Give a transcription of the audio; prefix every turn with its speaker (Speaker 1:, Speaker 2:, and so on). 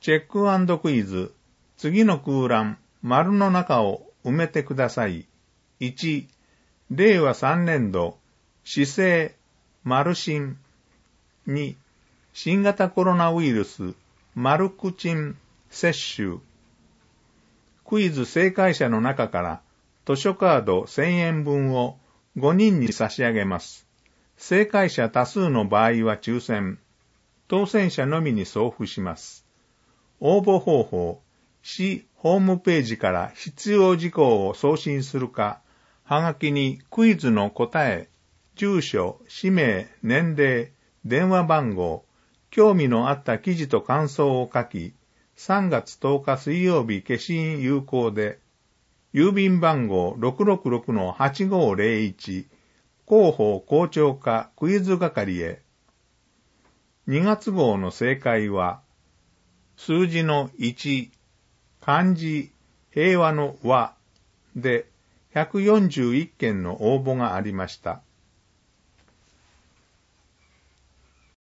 Speaker 1: チェック&クイズ。次の空欄、丸の中を埋めてください。1、令和3年度、市政、丸新。2、新型コロナウイルス、丸クチン接種。クイズ正解者の中から図書カード1000円分を5人に差し上げます。正解者多数の場合は抽選。当選者のみに送付します。応募方法、市ホームページから必要事項を送信するか、はがきにクイズの答え、住所、氏名、年齢、電話番号、興味のあった記事と感想を書き、3月10日水曜日消印有効で、郵便番号 666-8501 広報校長課クイズ係へ。2月号の正解は、数字の1、漢字、平和の和で141件の応募がありました。